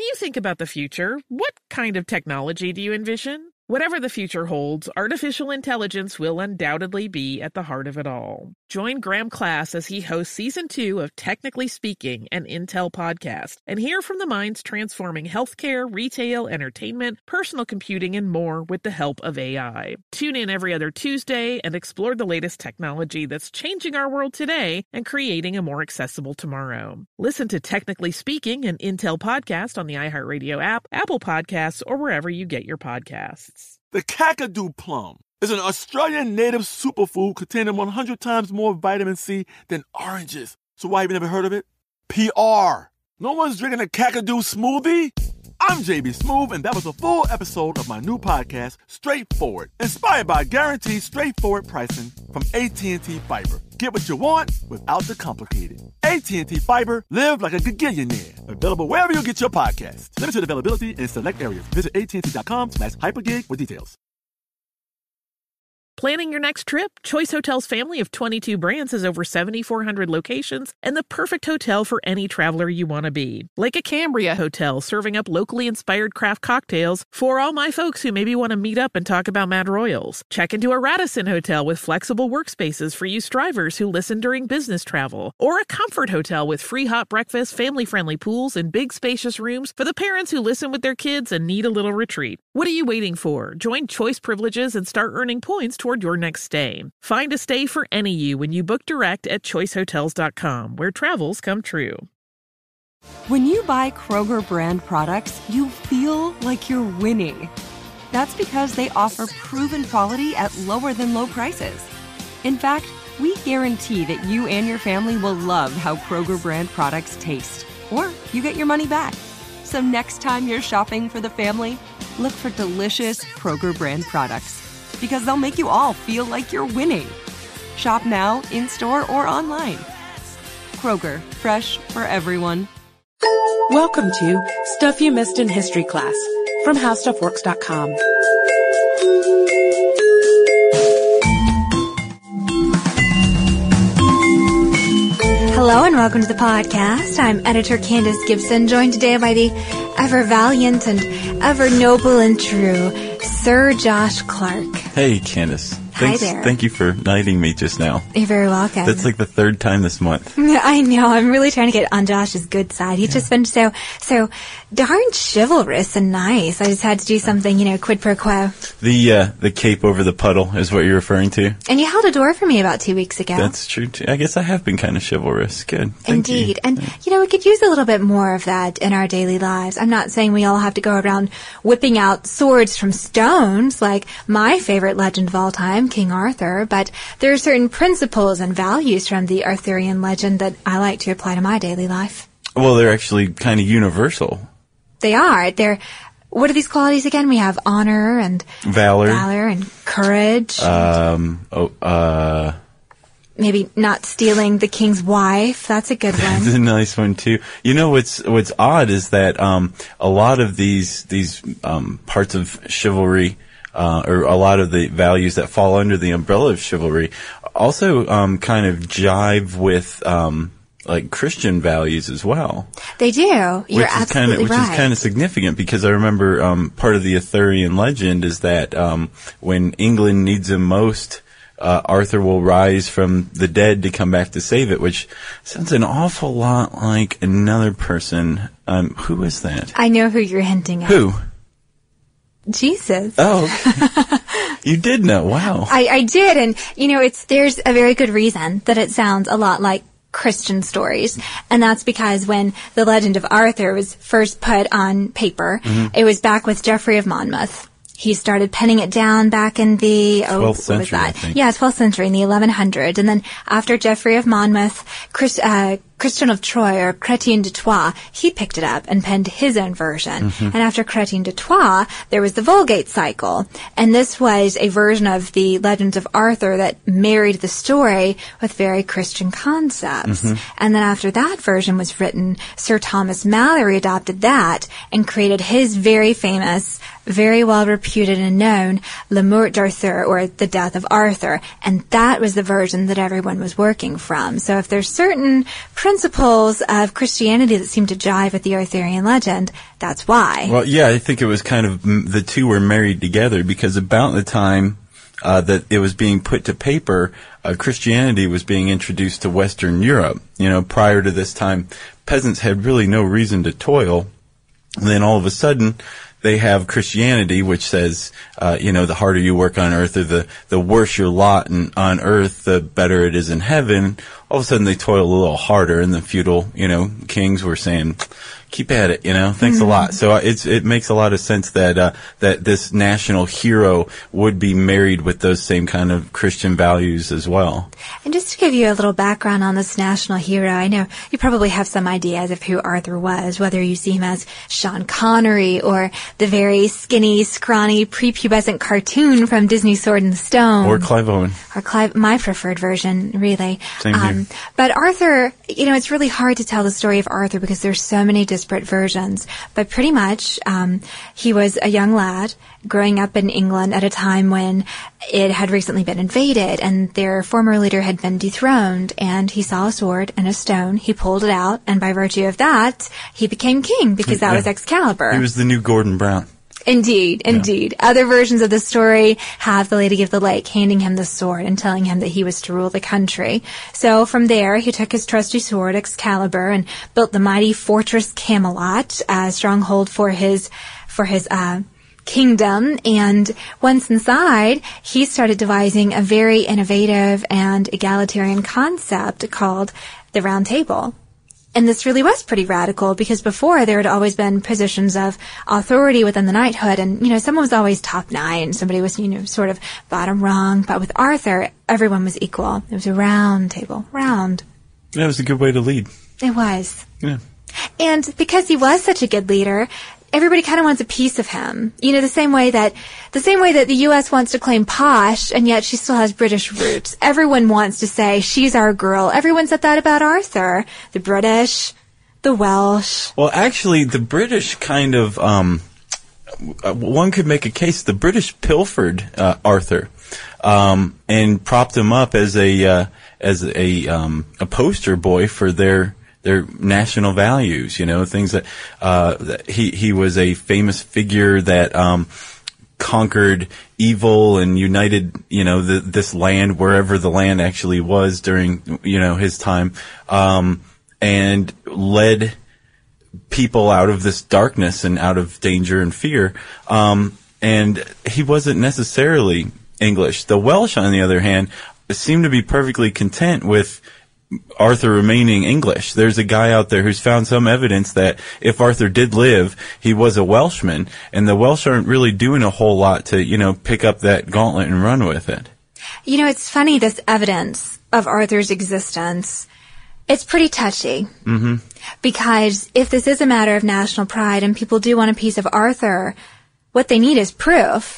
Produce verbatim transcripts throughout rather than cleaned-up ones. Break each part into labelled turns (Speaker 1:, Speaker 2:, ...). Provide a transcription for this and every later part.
Speaker 1: you think about the future, what kind of technology do you envision? Whatever the future holds, artificial intelligence will undoubtedly be at the heart of it all. Join Graham Class as he hosts Season two of Technically Speaking, an Intel podcast, and hear from the minds transforming healthcare, retail, entertainment, personal computing, and more with the help of A I. Tune in every other Tuesday and explore the latest technology that's changing our world today and creating a more accessible tomorrow. Listen to Technically Speaking, an Intel podcast on the iHeartRadio app, Apple Podcasts, or wherever you get your podcasts.
Speaker 2: The Kakadu plum is an Australian native superfood containing one hundred times more vitamin C than oranges. So why have you never heard of it? P R. No one's drinking a Kakadu smoothie? I'm J B Smoove, and that was a full episode of my new podcast, Straightforward, inspired by guaranteed straightforward pricing from A T and T Fiber. Get what you want without the complicated. A T and T Fiber, live like a gigillionaire. Available wherever you get your podcasts. Limited availability in select areas. Visit AT&T.com slash hypergig for details.
Speaker 1: Planning your next trip? Choice Hotels' family of twenty-two brands has over seventy-four hundred locations and the perfect hotel for any traveler you want to be. Like a Cambria Hotel, serving up locally inspired craft cocktails for all my folks who maybe want to meet up and talk about Mad Royals. Check into a Radisson Hotel with flexible workspaces for you strivers who listen during business travel. Or a Comfort Hotel with free hot breakfast, family-friendly pools, and big spacious rooms for the parents who listen with their kids and need a little retreat. What are you waiting for? Join Choice Privileges and start earning points toward your next stay. Find a stay for any you when you book direct at choice hotels dot com, where travels come true.
Speaker 3: When you buy Kroger brand products, you feel like you're winning. That's because they offer proven quality at lower than low prices. In fact, we guarantee that you and your family will love how Kroger brand products taste, or you get your money back. So next time you're shopping for the family, look for delicious Kroger brand products, because they'll make you all feel like you're winning. Shop now, in-store, or online. Kroger, fresh for everyone.
Speaker 4: Welcome to Stuff You Missed in History Class from How Stuff Works dot com.
Speaker 5: Hello and welcome to the podcast. I'm editor Candace Gibson, joined today by the ever valiant and ever noble and true Sir Josh Clark.
Speaker 6: Hey, Candace. Thanks,
Speaker 5: Hi there.
Speaker 6: Thank you for knighting me just now.
Speaker 5: You're very welcome.
Speaker 6: That's like the third time this month.
Speaker 5: I know. I'm really trying to get on Josh's good side. He's yeah. just been so, so darn chivalrous and nice. I just had to do something, you know, quid pro quo.
Speaker 6: The, uh, the cape over the puddle is what you're referring to.
Speaker 5: And you held a door for me about two weeks ago.
Speaker 6: That's true, too. I guess I have been kind of chivalrous. Good. Thank
Speaker 5: Indeed.
Speaker 6: You.
Speaker 5: And,
Speaker 6: yeah.
Speaker 5: you know, we could use a little bit more of that in our daily lives. I'm not saying we all have to go around whipping out swords from stones like my favorite legend of all time, King Arthur. But there are certain principles and values from the Arthurian legend that I like to apply to my daily life.
Speaker 6: Well, they're actually kind of universal.
Speaker 5: They are. They're, what are these qualities again? We have honor and
Speaker 6: valor,
Speaker 5: valor and courage.
Speaker 6: Um, oh, uh,
Speaker 5: maybe not stealing the king's wife. That's a good one.
Speaker 6: That's a nice one too. You know what's what's odd is that um, a lot of these these um, parts of chivalry. Uh, or a lot of the values that fall under the umbrella of chivalry also um, kind of jive with um, like Christian values as well.
Speaker 5: They do. You're
Speaker 6: which
Speaker 5: absolutely
Speaker 6: is kinda, which
Speaker 5: right.
Speaker 6: Which is kind of significant because I remember um, part of the Arthurian legend is that um, when England needs him most, uh, Arthur will rise from the dead to come back to save it, which sounds an awful lot like another person. Um, who is that?
Speaker 5: I know who you're hinting at.
Speaker 6: Who?
Speaker 5: Jesus.
Speaker 6: Oh, okay. You did know. Wow.
Speaker 5: I, I did. And, you know, it's, there's a very good reason that it sounds a lot like Christian stories. And that's because when the legend of Arthur was first put on paper, mm-hmm. it was back with Geoffrey of Monmouth. He started penning it down back in the, oh,
Speaker 6: twelfth century,
Speaker 5: what was that?
Speaker 6: I think.
Speaker 5: Yeah, twelfth century, in the eleven hundreds. And then after Geoffrey of Monmouth, Chris, uh, Christian of Troyes, or Chrétien de Troyes, he picked it up and penned his own version. Mm-hmm. And after Chrétien de Troyes, there was the Vulgate cycle. And this was a version of the Legends of Arthur that married the story with very Christian concepts. Mm-hmm. And then after that version was written, Sir Thomas Malory adopted that and created his very famous very well reputed and known, Le Mort d'Arthur, or The Death of Arthur. And that was the version that everyone was working from. So if there's certain principles of Christianity that seem to jive with the Arthurian legend, that's why.
Speaker 6: Well, yeah, I think it was kind of, the two were married together, because about the time uh, that it was being put to paper, uh, Christianity was being introduced to Western Europe. You know, prior to this time, peasants had really no reason to toil. And then all of a sudden, they have Christianity, which says, uh, you know, the harder you work on earth, or the, the worse your lot in, on earth, the better it is in heaven. All of a sudden, they toil a little harder, and the feudal, you know, kings were saying, keep at it, you know, thanks mm-hmm. a lot. So it's, it makes a lot of sense that, uh, that this national hero would be married with those same kind of Christian values as well.
Speaker 5: And just to give you a little background on this national hero, I know you probably have some ideas of who Arthur was, whether you see him as Sean Connery or the very skinny, scrawny, prepubescent cartoon from Disney's Sword and the Stone.
Speaker 6: Or Clive Owen.
Speaker 5: Or Clive, my preferred version, really.
Speaker 6: Same here. Um,
Speaker 5: but Arthur, you know, it's really hard to tell the story of Arthur because there's so many disparate versions. But pretty much, um, he was a young lad growing up in England at a time when it had recently been invaded and their former leader had been dethroned, and he saw a sword and a stone. He pulled it out, and by virtue of that, he became king because that yeah. was Excalibur.
Speaker 6: He was the new Gordon Brown.
Speaker 5: Indeed, indeed. Yeah. Other versions of the story have the Lady of the Lake handing him the sword and telling him that he was to rule the country. So from there, he took his trusty sword, Excalibur, and built the mighty fortress Camelot, a stronghold for his, for his, uh, kingdom. And once inside, he started devising a very innovative and egalitarian concept called the Round Table. And this really was pretty radical because before there had always been positions of authority within the knighthood, and, you know, someone was always top knight, somebody was, you know, sort of bottom rung. But with Arthur, everyone was equal. It was a round table. Round.
Speaker 6: That was a good way to lead.
Speaker 5: It was.
Speaker 6: Yeah.
Speaker 5: And because he was such a good leader, everybody kind of wants a piece of him. You know, the same way that, the same way that the U S wants to claim posh, and yet she still has British roots. Everyone wants to say, she's our girl. Everyone said that about Arthur. The British, the Welsh.
Speaker 6: Well, actually, the British kind of, um, one could make a case, the British pilfered, uh, Arthur, um, and propped him up as a, uh, as a, um, a poster boy for their, their national values, you know, things that, uh, that he, he was a famous figure that, um, conquered evil and united, you know, the, this land, wherever the land actually was during, you know, his time, um, and led people out of this darkness and out of danger and fear. Um, and he wasn't necessarily English. The Welsh, on the other hand, seemed to be perfectly content with Arthur remaining English. There's a guy out there who's found some evidence that if Arthur did live, he was a Welshman, and the Welsh aren't really doing a whole lot to, you know, pick up that gauntlet and run with it.
Speaker 5: You know, it's funny, this evidence of Arthur's existence, it's pretty touchy.
Speaker 6: Mm-hmm.
Speaker 5: Because if this is a matter of national pride and people do want a piece of Arthur, what they need is proof.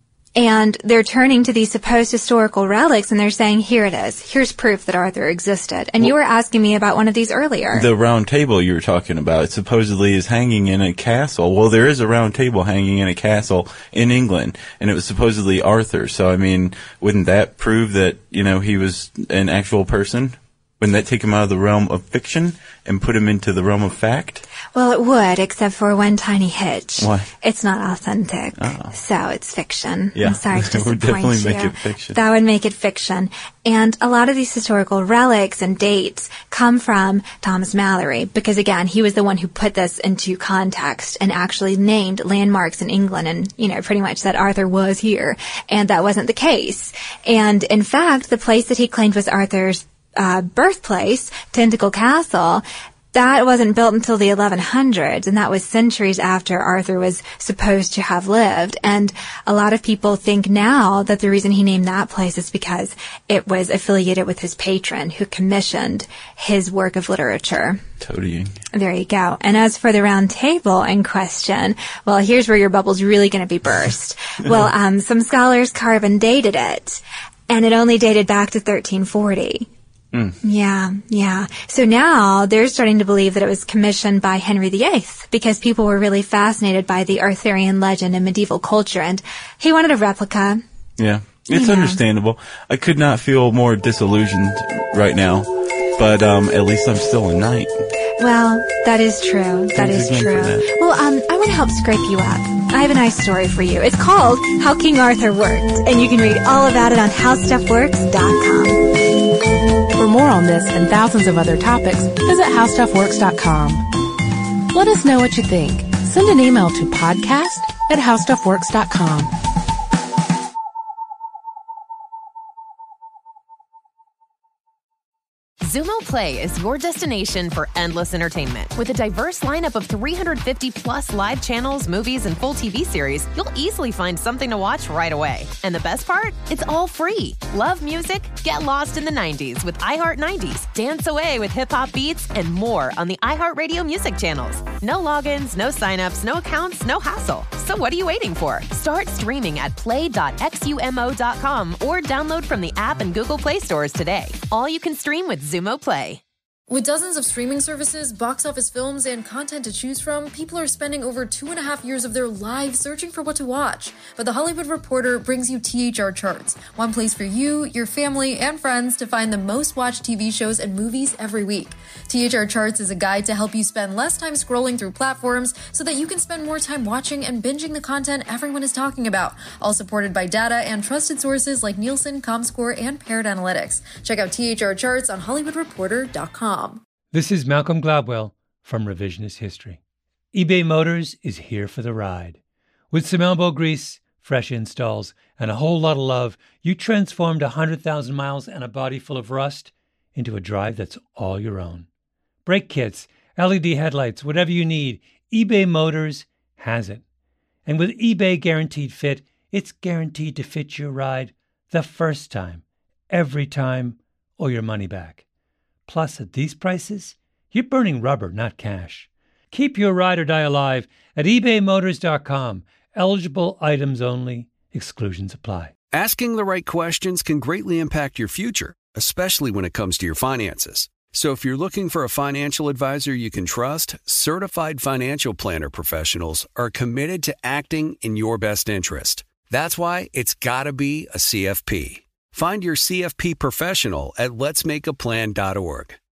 Speaker 5: And they're turning to these supposed historical relics, and they're saying, here it is. Here's proof that Arthur existed. And well, you were asking me about one of these earlier.
Speaker 6: The round table you were talking about, it supposedly is hanging in a castle. Well, there is a round table hanging in a castle in England, and it was supposedly Arthur. So, I mean, wouldn't that prove that, you know, he was an actual person? Wouldn't that take him out of the realm of fiction and put him into the realm of fact?
Speaker 5: Well, it would, except for one tiny hitch.
Speaker 6: Why?
Speaker 5: It's not authentic.
Speaker 6: Oh.
Speaker 5: So it's fiction.
Speaker 6: Yeah.
Speaker 5: I'm sorry to disappoint
Speaker 6: That would definitely
Speaker 5: you.
Speaker 6: make it fiction.
Speaker 5: That would make it fiction. And a lot of these historical relics and dates come from Thomas Mallory, because again, he was the one who put this into context and actually named landmarks in England and, you know, pretty much said Arthur was here. And that wasn't the case. And in fact, the place that he claimed was Arthur's Uh, birthplace, Tintagel Castle, that wasn't built until the eleven hundreds, and that was centuries after Arthur was supposed to have lived. And a lot of people think now that the reason he named that place is because it was affiliated with his patron who commissioned his work of literature.
Speaker 6: Toadying.
Speaker 5: There you go. And as for the round table in question, well, here's where your bubble's really going to be burst. Well, um, some scholars carve and dated it, and it only dated back to thirteen forty.
Speaker 6: Hmm.
Speaker 5: Yeah, yeah. So now they're starting to believe that it was commissioned by Henry the Eighth because people were really fascinated by the Arthurian legend and medieval culture, and he wanted a replica.
Speaker 6: Yeah, it's
Speaker 5: You know.
Speaker 6: understandable. I could not feel more disillusioned right now, but um, at least I'm still a knight.
Speaker 5: Well, that is true. That
Speaker 6: Thanks
Speaker 5: is
Speaker 6: again
Speaker 5: true.
Speaker 6: for that.
Speaker 5: Well, um, I want to help scrape you up. I have a nice story for you. It's called How King Arthur Worked, and you can read all about it on how stuff works dot com.
Speaker 4: For more on this and thousands of other topics, visit how stuff works dot com. Let us know what you think. Send an email to podcast at how stuff works dot com.
Speaker 7: Zumo Play is your destination for endless entertainment. With a diverse lineup of three hundred fifty plus live channels, movies, and full T V series, you'll easily find something to watch right away. And the best part? It's all free. Love music? Get lost in the nineties with iHeart nineties. Dance away with hip-hop beats and more on the iHeartRadio music channels. No logins, no signups, no accounts, no hassle. So what are you waiting for? Start streaming at play dot xumo dot com or download from the app and Google Play stores today. All you can stream with Zumo Play.
Speaker 8: With dozens of streaming services, box office films, and content to choose from, people are spending over two and a half years of their lives searching for what to watch. But The Hollywood Reporter brings you T H R Charts, one place for you, your family, and friends to find the most watched T V shows and movies every week. T H R Charts is a guide to help you spend less time scrolling through platforms so that you can spend more time watching and binging the content everyone is talking about, all supported by data and trusted sources like Nielsen, ComScore, and Parrot Analytics. Check out T H R Charts on hollywood reporter dot com.
Speaker 9: This is Malcolm Gladwell from Revisionist History. eBay Motors is here for the ride. With some elbow grease, fresh installs, and a whole lot of love, you transformed one hundred thousand miles and a body full of rust into a drive that's all your own. Brake kits, L E D headlights, whatever you need, eBay Motors has it. And with eBay Guaranteed Fit, it's guaranteed to fit your ride the first time, every time, or your money back. Plus, at these prices, you're burning rubber, not cash. Keep your ride or die alive at ebay motors dot com. Eligible items only. Exclusions apply.
Speaker 10: Asking the right questions can greatly impact your future, especially when it comes to your finances. So if you're looking for a financial advisor you can trust, certified financial planner professionals are committed to acting in your best interest. That's why it's got to be a C F P. Find your C F P professional at lets make a plan dot org.